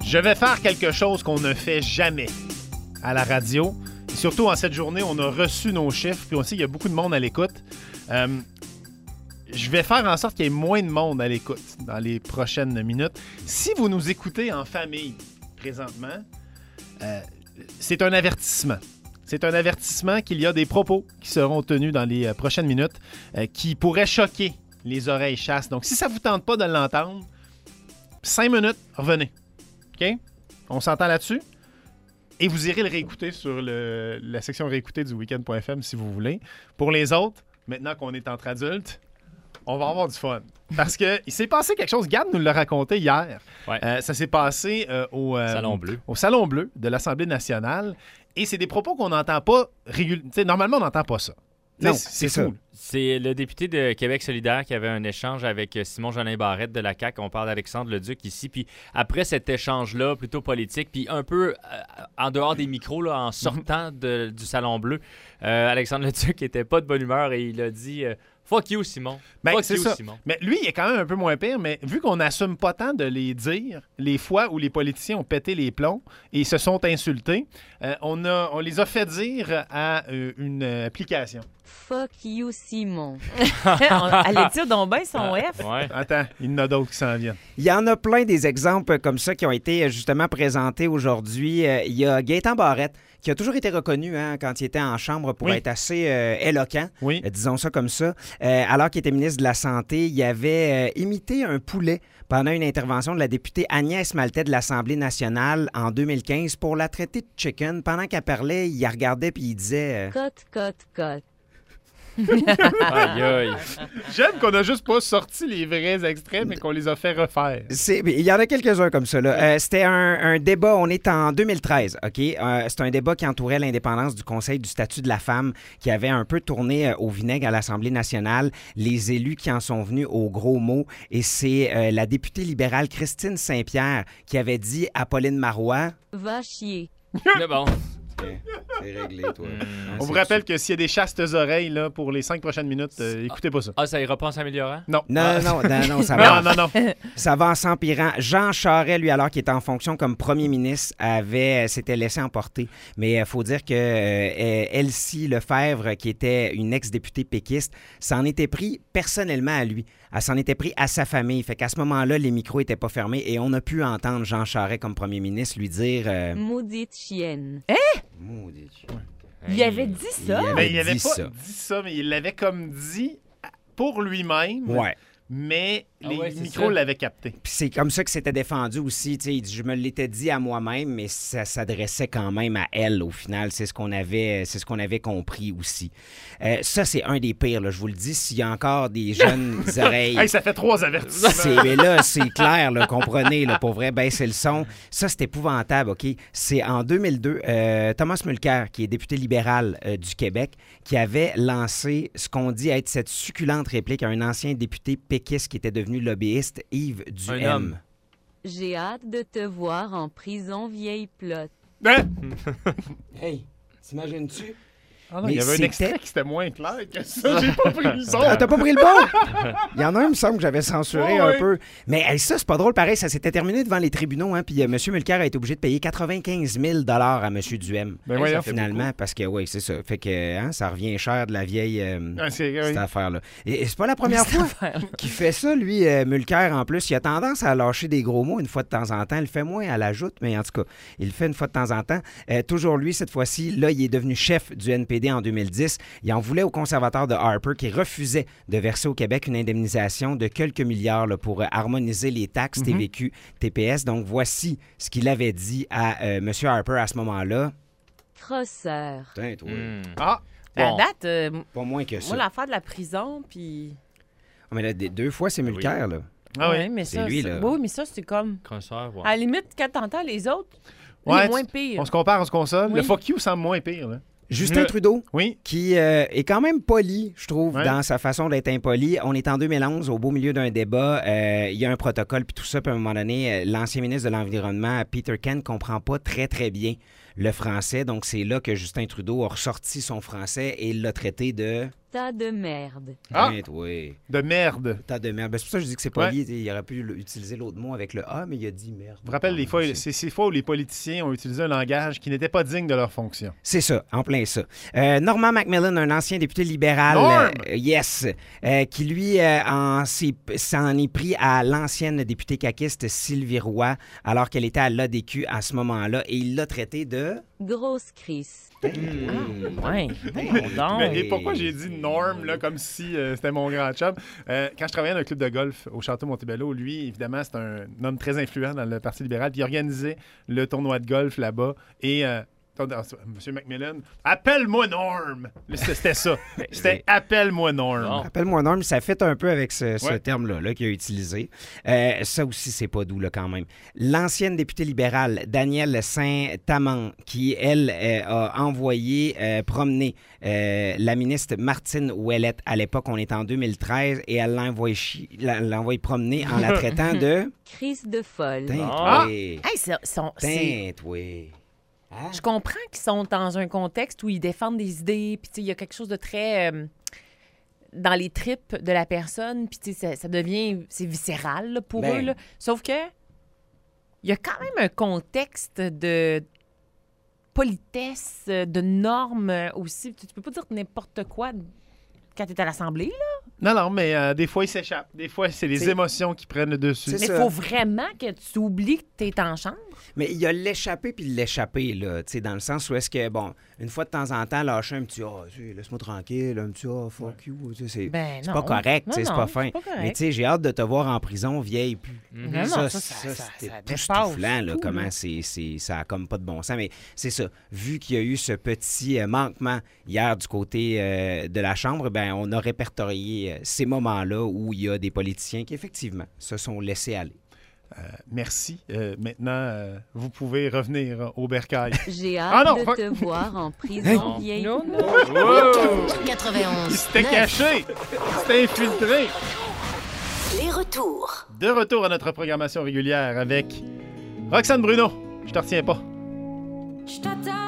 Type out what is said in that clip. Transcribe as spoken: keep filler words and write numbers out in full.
Je vais faire quelque chose qu'on ne fait jamais à la radio. Et surtout, en cette journée, on a reçu nos chiffres, puis on sait qu'il y a beaucoup de monde à l'écoute. Euh, je vais faire en sorte qu'il y ait moins de monde à l'écoute dans les prochaines minutes. Si vous nous écoutez en famille présentement, euh, c'est un avertissement. C'est un avertissement qu'il y a des propos qui seront tenus dans les euh, prochaines minutes euh, qui pourraient choquer les oreilles chasses. Donc, si ça ne vous tente pas de l'entendre, cinq minutes, revenez. OK? On s'entend là-dessus? Et vous irez le réécouter sur le, la section réécouter du weekend point f m si vous voulez. Pour les autres, maintenant qu'on est entre adultes, on va avoir du fun. Parce qu'il s'est passé quelque chose, Gad nous l'a raconté hier. Ouais. Euh, ça s'est passé euh, au, euh, Salon Bleu. au Salon Bleu de l'Assemblée nationale. Et c'est des propos qu'on n'entend pas régulièrement. Normalement, on n'entend pas ça. Non, c'est c'est fou. ça. C'est le député de Québec solidaire qui avait un échange avec Simon-Jolin Barrette de la C A Q. On parle d'Alexandre Leduc ici. Puis après cet échange-là, plutôt politique, puis un peu euh, en dehors des micros, là, en sortant de, du Salon Bleu, euh, Alexandre Leduc n'était pas de bonne humeur et il a dit euh, « Fuck you, Simon. Ben, Fuck c'est you, ça. Simon. » Mais lui, il est quand même un peu moins pire, mais vu qu'on n'assume pas tant de les dire, les fois où les politiciens ont pété les plombs et se sont insultés, euh, on, a, on les a fait dire à euh, une euh, application. Fuck you, Simon. Elle étire donc bien son F. Ouais. Attends, il y en a d'autres qui s'en viennent. Il y en a plein des exemples comme ça qui ont été justement présentés aujourd'hui. Euh, il y a Gaétan Barrette, qui a toujours été reconnu hein, quand il était en chambre pour Oui. être assez euh, éloquent, Oui. euh, disons ça comme ça. Euh, alors qu'il était ministre de la Santé, il avait euh, imité un poulet pendant une intervention de la députée Agnès Maltais de l'Assemblée nationale en deux mille quinze pour la traiter de chicken. Pendant qu'elle parlait, il la regardait puis il disait... euh, Cote, cote, cote. Aïe, aïe. J'aime qu'on a juste pas sorti les vrais extraits, mais qu'on les a fait refaire. C'est- Il y en a quelques-uns comme ça. là. Euh, c'était un, un débat, on est en deux mille treize, OK? Euh, c'est un débat qui entourait l'indépendance du Conseil du statut de la femme, qui avait un peu tourné euh, au vinaigre à l'Assemblée nationale. Les élus qui en sont venus aux gros mots. Et c'est euh, la députée libérale Christine Saint-Pierre qui avait dit à Pauline Marois... Va chier. Mais bon. C'est réglé, toi. On vous rappelle que s'il y a des chastes oreilles là, pour les cinq prochaines minutes, euh, écoutez pas ça. Ah, ça ira pas en s'améliorant? Non. Non, non, non, non, ça va. Non, non, non. Ça va en s'empirant. Jean Charest, lui, alors qu'il était en fonction comme premier ministre, avait s'était laissé emporter. Mais il faut dire que euh, Elsie Lefebvre, qui était une ex-députée péquiste, s'en était pris personnellement à lui. Elle s'en était pris à sa famille. Fait qu'à ce moment-là, les micros n'étaient pas fermés et on a pu entendre Jean Charest comme premier ministre lui dire... euh, Maudite chienne. Maudit. Il avait dit ça. Il avait Mais il avait dit pas ça. dit ça, mais il l'avait comme dit pour lui-même. Ouais. Mais Ah les ouais, c'est micros ça. l'avaient capté. Puis c'est comme ça que c'était défendu aussi. Tu sais, il dit, je me l'étais dit à moi-même, mais ça s'adressait quand même à elle au final. C'est ce qu'on avait, c'est ce qu'on avait compris aussi. Euh, ça, c'est un des pires. Là. Je vous le dis, s'il y a encore des jeunes oreilles. Hey, ça fait trois avertissements. C'est, mais là, c'est clair, là, comprenez, là, pour vrai, baissez le son. Ça, c'est épouvantable, OK? C'est en deux mille deux, euh, Thomas Mulcair, qui est député libéral euh, du Québec, qui avait lancé ce qu'on dit être cette succulente réplique à un ancien député péquiste qui était devenu lobbyiste, Yves Duhem. Un homme. J'ai hâte de te voir en prison, vieille plotte. Hein? Hey, t'imagines-tu? Ah non, Mais il y avait un c'était- extrait qui était moins clair que ça. J'ai pas pris le son. Ah, t'as pas pris le bon? Il y en a un, il me semble, que j'avais censuré Oh, un oui. peu. Mais hey, ça, c'est pas drôle. Pareil, ça s'était terminé devant les tribunaux. Hein, puis euh, M. Mulcair a été obligé de payer quatre-vingt-quinze mille dollars à M. Duhem. Ben Hey, voyons. ça fait Finalement, parce que, oui, c'est ça. Fait que hein, ça revient cher de la vieille... euh, Ah, c'est- cette oui. affaire-là. Et, et c'est pas la première fois qu'il fait ça, lui, euh, Mulcair, en plus. Il a tendance à lâcher des gros mots une fois de temps en temps. Il le fait moins à l'ajoute, mais en tout cas, il le fait une fois de temps en temps. Euh, toujours lui, cette fois-ci, là, il est devenu chef du N P D en deux mille dix. Il en voulait aux conservateurs de Harper qui refusaient de verser au Québec une indemnisation de quelques milliards là, pour euh, harmoniser les taxes T V Q, T P S. Donc, voici ce qu'il avait dit à euh, M. Harper à ce moment-là. Crosseur. Putain, toi, Hmm. Ah, À Bon. date, euh, pas moins que ça. moi, l'affaire de la prison, puis... Ah, mais là, des- deux fois, c'est Oui. Mulcair, là. ah oui. Ouais, mais C'est ça, lui, c'est- là. Oui, mais ça, c'est comme... Crosseur, ouais. À la limite, quand t'entends les autres, il Ouais, est moins tu- pire. On se compare, on se console. Oui. Le fuck you semble moins pire. Là. Justin Le- Trudeau, Oui. qui euh, est quand même poli, je trouve, Ouais. dans sa façon d'être impoli. On est en deux mille onze, au beau milieu d'un débat. Euh, Il y a un protocole, puis tout ça, puis à un moment donné, euh, l'ancien ministre de l'Environnement, Peter Kent, comprend pas très, très bien le français. Donc, c'est là que Justin Trudeau a ressorti son français et l'a traité de... Tas de merde. Ah! Hein, oui. De merde. Tas de merde. Ben, c'est pour ça que je dis que c'est pas Ouais. lié. Il aurait pu utiliser l'autre mot avec le A, mais il a dit merde. Je me rappelle les fois, c'est ces fois où les politiciens ont utilisé un langage qui n'était pas digne de leur fonction. C'est ça, en plein ça. Euh, Norman Macmillan, un ancien député libéral, Norm! euh, yes, euh, qui lui euh, en s'est- s'en est pris à l'ancienne députée caquiste Sylvie Roy, alors qu'elle était à l'A D Q à ce moment-là, et il l'a traité de... Grosse crise. Ah, ouais. Voyons donc. Mais, et pourquoi j'ai dit Norm, là, comme si euh, c'était mon grand chum? Euh, quand je travaillais dans un club de golf au Château Montebello, lui, évidemment, c'est un homme très influent dans le Parti libéral, puis il organisait le tournoi de golf là-bas, et... Euh, Monsieur Macmillan, appelle-moi Norm. C'était ça. C'était appelle-moi Norm. Bon. Rappelle-moi, Norm, ça fait un peu avec ce, ce Ouais. terme-là là, qu'il a utilisé. Euh, ça aussi, c'est pas doux là, quand même. L'ancienne députée libérale, Danielle Saint-Amand, qui, elle, euh, a envoyé euh, promener euh, la ministre Martine Ouellette. À l'époque, on est en deux mille treize, et elle l'a envoyé, chi- l'a- l'a envoyé promener en la traitant de... Crise de folle. Teinte, Ah! oui. Hey, c'est- sont- c'est- Teinte, oui. Hein? Je comprends qu'ils sont dans un contexte où ils défendent des idées, puis tu sais, il y a quelque chose de très euh, dans les tripes de la personne, puis tu sais, ça, ça devient, c'est viscéral là, pour Ben. eux. Là. Sauf que il y a quand même un contexte de politesse, de normes aussi. Tu, tu peux pas dire n'importe quoi quand tu es à l'Assemblée, là. Non, non, mais euh, des fois, il s'échappe. Des fois, c'est les C'est- émotions qui prennent le dessus. C'est Mais il ça. faut vraiment que tu oublies que tu es en chambre. Mais il y a l'échappé puis l'échappé, là, tu sais, dans le sens où est-ce que, bon, une fois de temps en temps, lâcher un petit « Ah, tu sais, laisse-moi tranquille », un petit « Ah, fuck you », tu sais, c'est Ben c'est non. pas correct, tu sais, Non, c'est non, pas fin. c'est pas correct. Mais tu sais, j'ai hâte de te voir en prison, vieille pu. Non, non, ça, ça, ça, ça, c'était ça époustouflant, dépasse là, tout, comment là. c'est, c'est, ça a comme pas de bon sens. Mais c'est ça, vu qu'il y a eu ce petit euh, manquement hier du côté euh, de la Chambre, ben on a répertorié euh, ces moments-là où il y a des politiciens qui, effectivement, se sont laissés aller. Merci. Euh, maintenant, euh, vous pouvez revenir au bercail. J'ai hâte Ah non, de fuck. te voir en prison Non. vieille. Non, non. Wow! Il quatre-vingt-onze. s'était neuf. caché. Il s'était infiltré. Les retours. De retour à notre programmation régulière avec Roxane Bruno. Je te retiens pas. Je t'attends